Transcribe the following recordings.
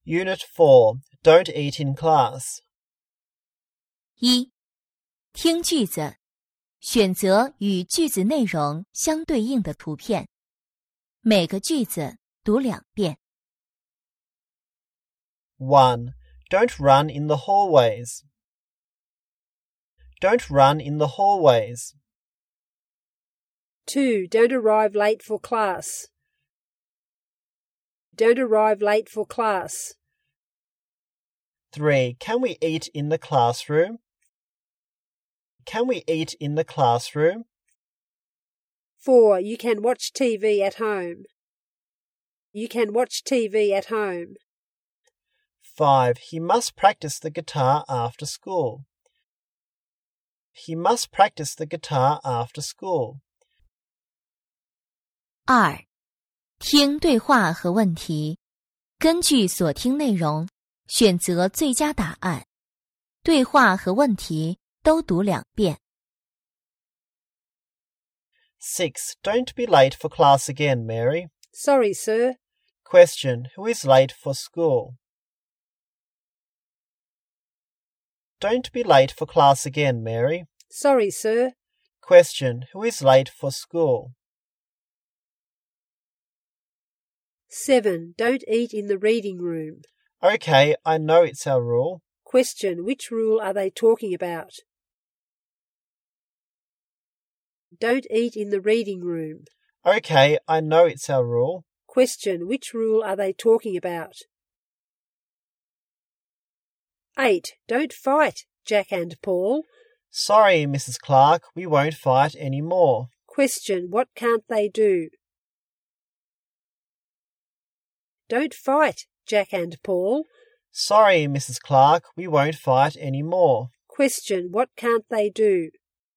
Unit 4. Don't eat in class. 1. 听句子，选择与句子内容相对应的图片，每个句子读2遍。 1. Don't run in the hallways. Don't run in the hallways. 2. Don't arrive late for class. Don't arrive late for class. 3. Can we eat in the classroom? Can we eat in the classroom? 4. You can watch TV at home. You can watch TV at home. 5. He must practice the guitar after school. He must practice the guitar after school. 2. 听对话和问题，根据所听内容，选择最佳答案。对话和问题都读2遍。 6. Don't be late for class again, Mary. Sorry, sir. Question. Who is late for school? Don't be late for class again, Mary. Sorry, sir. Question. Who is late for school? 7. Don't eat in the reading room. Okay, I know it's our rule. Question. Which rule are they talking about? Don't eat in the reading room. Okay, I know it's our rule. Question. Which rule are they talking about? 8. Don't fight, Jack and Paul. Sorry, Mrs. Clark, we won't fight any more. Question. What can't they do? Don't fight, Jack and Paul. Sorry, Mrs. Clark, we won't fight any more. Question. What can't they do?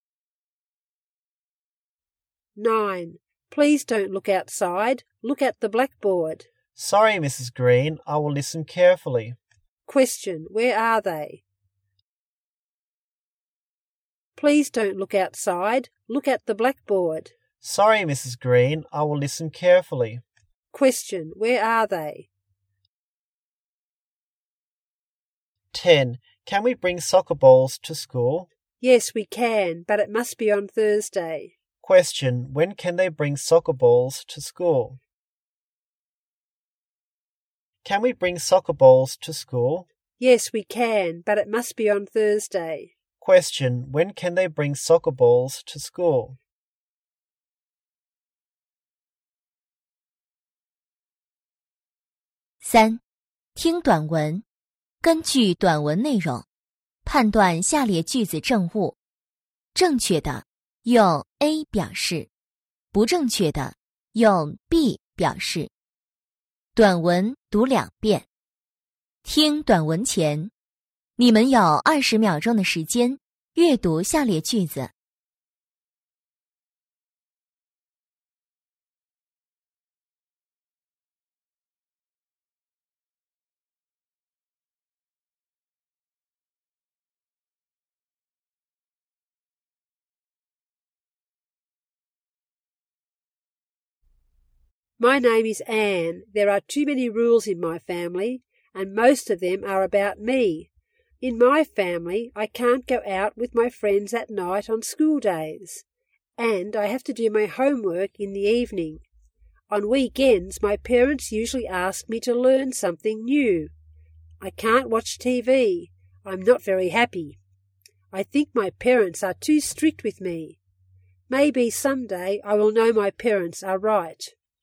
9. Please don't look outside. Look at the blackboard. Sorry, Mrs. Green, I will listen carefully. Question. Where are they? Please don't look outside. Look at the blackboard. Sorry, Mrs. Green, I will listen carefully. Question. Where are they? 10. Can we bring soccer balls to school? Yes, we can, but it must be on Thursday. Question. When can they bring soccer balls to school? Can we bring soccer balls to school? Yes, we can, but it must be on Thursday. Question. When can they bring soccer balls to school? 3. 听短文，根据短文内容，判断下列句子正误。正确的用 A 表示，不正确的用 B 表示。短文读2遍。听短文前，你们有20秒钟的时间阅读下列句子。 My name is Anne. There are too many rules in my family, and most of them are about me. In my family, I can't go out with my friends at night on school days, and I have to do my homework in the evening. On weekends, my parents usually ask me to learn something new. I can't watch TV. I'm not very happy. I think my parents are too strict with me. Maybe someday I will know my parents are right.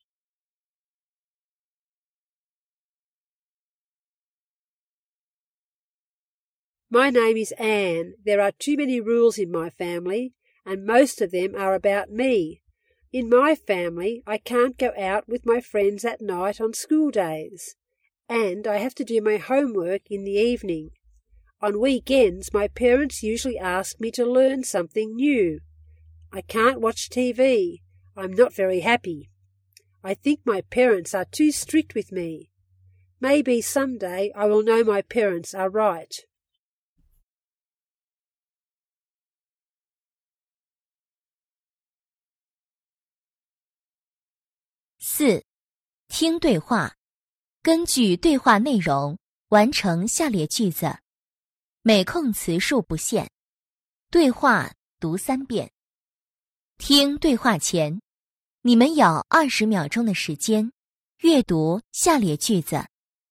My name is Anne. There are too many rules in my family, and most of them are about me. In my family, I can't go out with my friends at night on school days, and I have to do my homework in the evening. On weekends, my parents usually ask me to learn something new. I can't watch TV. I'm not very happy. I think my parents are too strict with me. Maybe someday I will know my parents are right. 4. 听对话， 根据对话内容完成下列句子，每空词数不限。对话读3遍。听对话前，你们有20秒钟的时间阅读下列句子。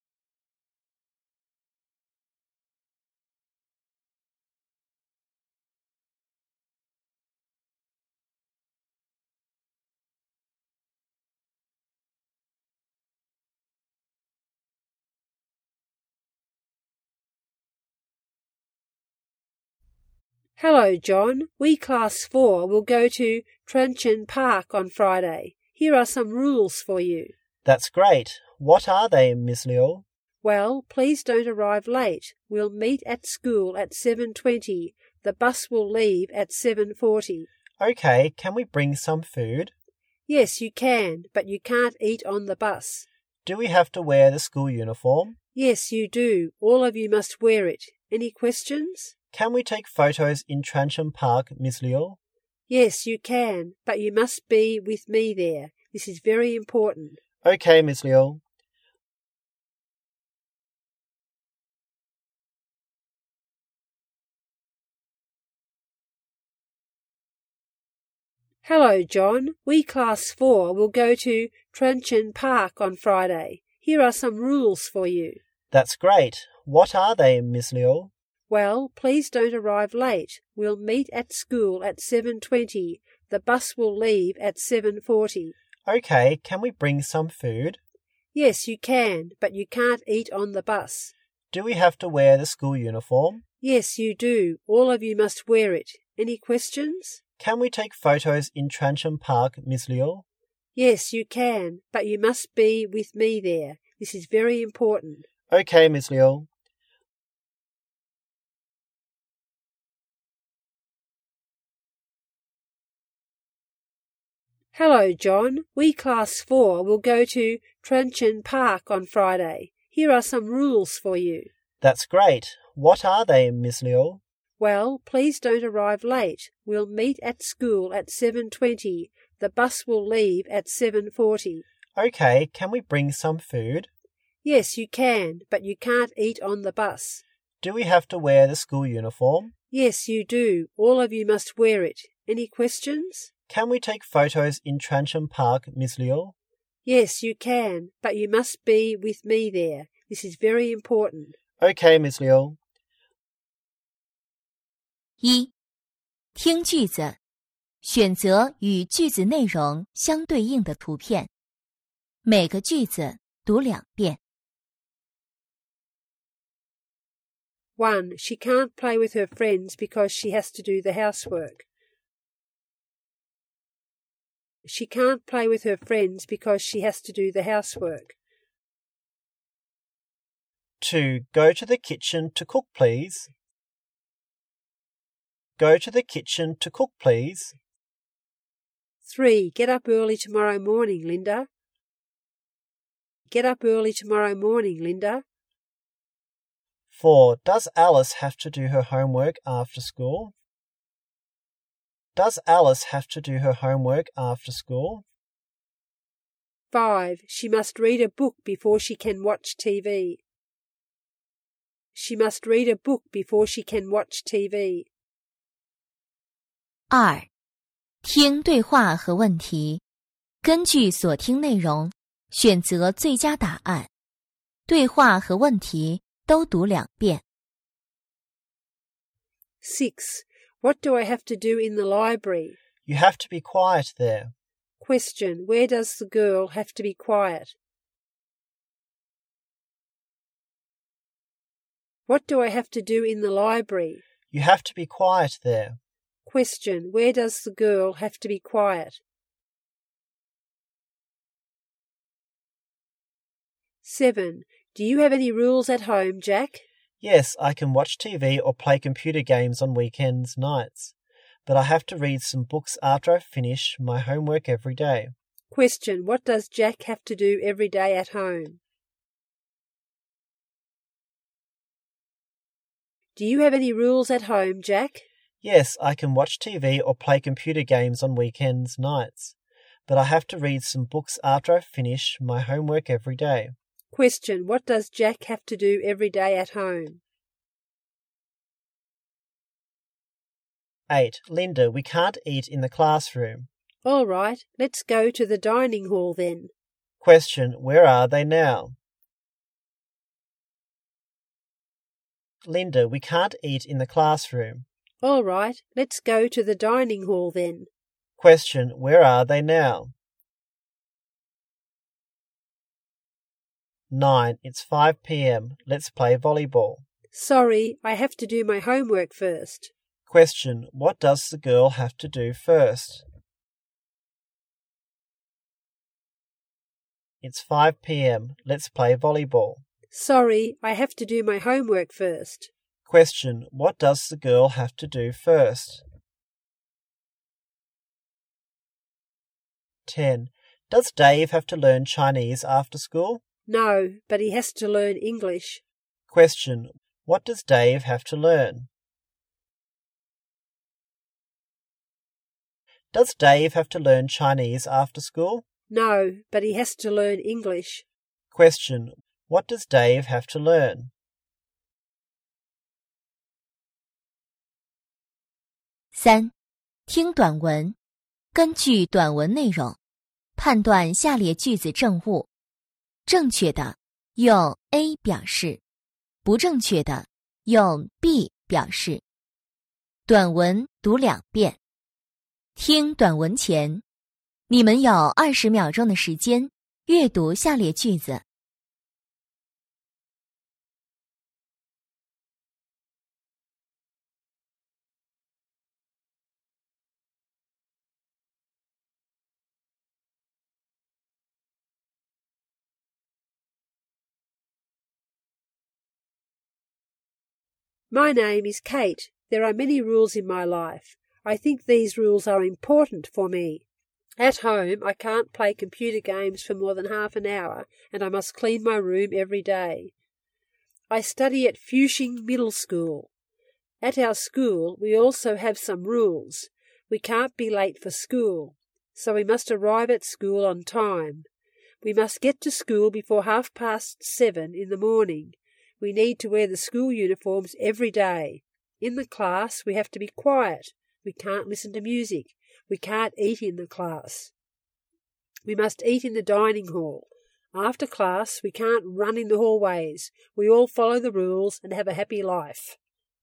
Hello, John. We Class 4 will go to Tranchen Park on Friday. Here are some rules for you. That's great. What are they, Miss Liu? Well, please don't arrive late. We'll meet at school at 7:20. The bus will leave at 7:40. OK, can we bring some food? Yes, you can, but you can't eat on the bus. Do we have to wear the school uniform? Yes, you do. All of you must wear it. Any questions? Can we take photos in Trancham Park, Miss Liu? Yes, you can, but you must be with me there. This is very important. OK, Miss Liu. Hello, John. We Class 4 will go to Tranchen Park on Friday. Here are some rules for you. That's great. What are they, Miss Liu? Well, please don't arrive late. We'll meet at school at 7:20. The bus will leave at 7:40. OK, can we bring some food? Yes, you can, but you can't eat on the bus. Do we have to wear the school uniform? Yes, you do. All of you must wear it. Any questions? Can we take photos in Trancham Park, Miss Liu? Yes, you can, but you must be with me there. This is very important. OK, Miss Liu. Hello, John. We Class 4 will go to Tranchen Park on Friday. Here are some rules for you. That's great. What are they, Miss Liu? Well, please don't arrive late. We'll meet at school at 7:20. The bus will leave at 7:40. OK, can we bring some food? Yes, you can, but you can't eat on the bus. Do we have to wear the school uniform? Yes, you do. All of you must wear it. Any questions? Can we take photos in Trancham Park, Miss Liu? Yes, you can, but you must be with me there. This is very important. OK, Miss Liu. 1. 听句子，选择与句子内容相对应的图片，每个句子读2遍。 1. She can't play with her friends because she has to do the housework. She can't play with her friends because she has to do the housework. 2. Go to the kitchen to cook, please. Go to the kitchen to cook, please. 3. Get up early tomorrow morning, Linda. Get up early tomorrow morning, Linda. 4. Does Alice have to do her homework after school? Does Alice have to do her homework after school? 5. She must read a book before she can watch TV. She must read a book before she can watch TV. 2. 听对话和问题，根据所听内容选择最佳答案。对话和问题都读2遍。 6. What do I have to do in the library? You have to be quiet there. Question. Where does the girl have to be quiet? What do I have to do in the library? You have to be quiet there. Question. Where does the girl have to be quiet? 7. Do you have any rules at home, Jack? Yes, I can watch TV or play computer games on weekends, nights. But I have to read some books after I finish my homework every day. Question. What does Jack have to do every day at home? Do you have any rules at home, Jack? Yes, I can watch TV or play computer games on weekends, nights. But I have to read some books after I finish my homework every day. Question. What does Jack have to do every day at home? 8. Linda, we can't eat in the classroom. All right, let's go to the dining hall then. Question. Where are they now? Linda, we can't eat in the classroom. All right, let's go to the dining hall then. Question. Where are they now? 9. It's 5 p.m. Let's play volleyball. Sorry, I have to do my homework first. Question. What does the girl have to do first? It's 5 p.m. Let's play volleyball. Sorry, I have to do my homework first. Question. What does the girl have to do first? 10. Does Dave have to learn Chinese after school? No, but he has to learn English. Question. What does Dave have to learn? Does Dave have to learn Chinese after school? No, but he has to learn English. Question. What does Dave have to learn? 3. 听短文，根据短文内容，判断下列句子正误。正确的用 A 表示，不正确的用 B 表示。短文读2遍。听短文前，你们有20秒钟的时间阅读下列句子。 My name is Kate. There are many rules in my life. I think these rules are important for me. At home, I can't play computer games for more than half an hour, and I must clean my room every day. I study at Fushing Middle School. At our school, we also have some rules. We can't be late for school, so we must arrive at school on time. We must get to school before 7:30 in the morning. We need to wear the school uniforms every day. In the class, we have to be quiet. We can't listen to music. We can't eat in the class. We must eat in the dining hall. After class, we can't run in the hallways. We all follow the rules and have a happy life.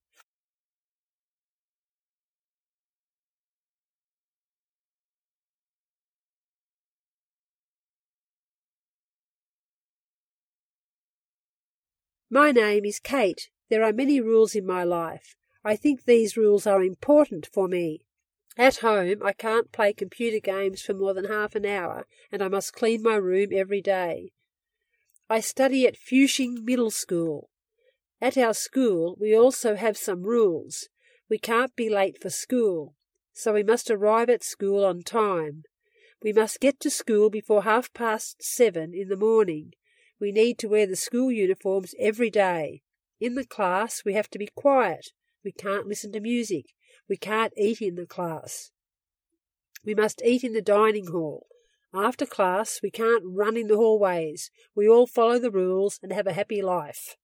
My name is Kate. There are many rules in my life. I think these rules are important for me. At home, I can't play computer games for more than half an hour, and I must clean my room every day. I study at Fushing Middle School. At our school, we also have some rules. We can't be late for school, so we must arrive at school on time. We must get to school before 7:30 in the morning. We need to wear the school uniforms every day. In the class, we have to be quiet. We can't listen to music. We can't eat in the class. We must eat in the dining hall. After class, we can't run in the hallways. We all follow the rules and have a happy life.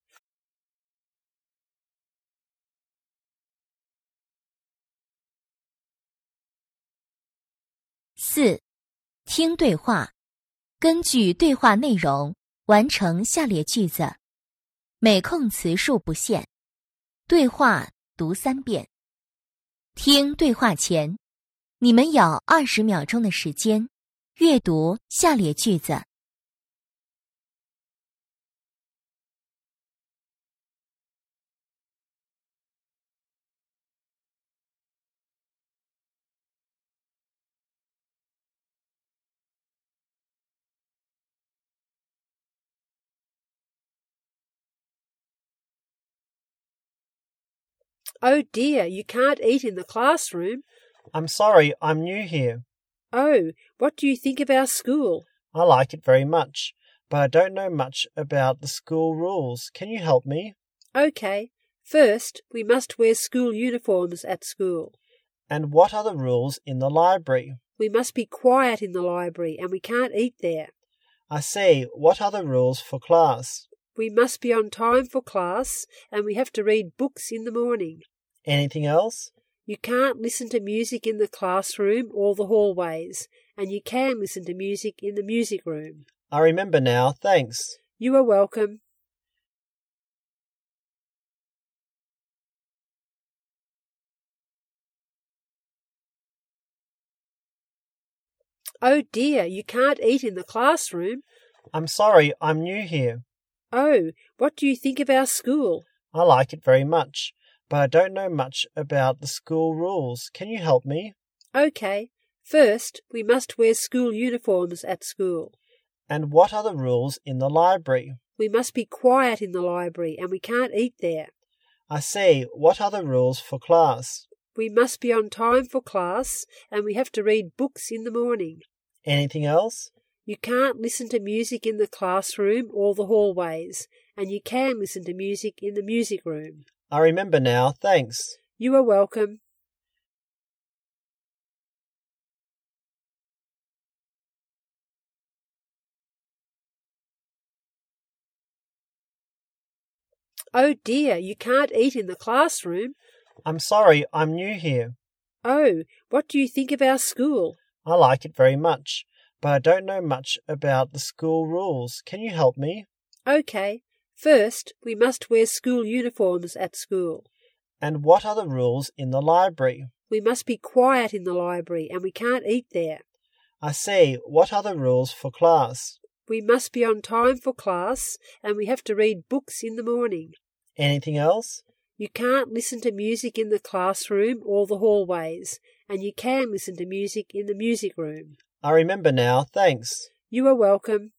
4. 听对话，根据对话内容完成下列句子，每空词数不限。对话读3遍。听对话前，你们有20秒钟的时间阅读下列句子。 Oh dear, you can't eat in the classroom. I'm sorry, I'm new here. Oh, what do you think of our school? I like it very much, but I don't know much about the school rules. Can you help me? Okay. First, we must wear school uniforms at school. And what are the rules in the library? We must be quiet in the library and we can't eat there. I see. What are the rules for class? We must be on time for class, and we have to read books in the morning. Anything else? You can't listen to music in the classroom or the hallways, and you can listen to music in the music room. I remember now, thanks. You are welcome. Oh dear, you can't eat in the classroom. I'm sorry, I'm new here. Oh, what do you think of our school? I like it very much, but I don't know much about the school rules. Can you help me? OK. First, we must wear school uniforms at school. And what are the rules in the library? We must be quiet in the library, and we can't eat there. I see. What are the rules for class? We must be on time for class, and we have to read books in the morning. Anything else? You can't listen to music in the classroom or the hallways, and you can listen to music in the music room. I remember now, thanks. You are welcome. Oh dear, you can't eat in the classroom. I'm sorry, I'm new here. Oh, what do you think of our school? I like it very much, but I don't know much about the school rules. Can you help me? OK. First, we must wear school uniforms at school. And what are the rules in the library? We must be quiet in the library, and we can't eat there. I see. What are the rules for class? We must be on time for class, and we have to read books in the morning. Anything else? You can't listen to music in the classroom or the hallways, and you can listen to music in the music room. I remember now, thanks. You are welcome.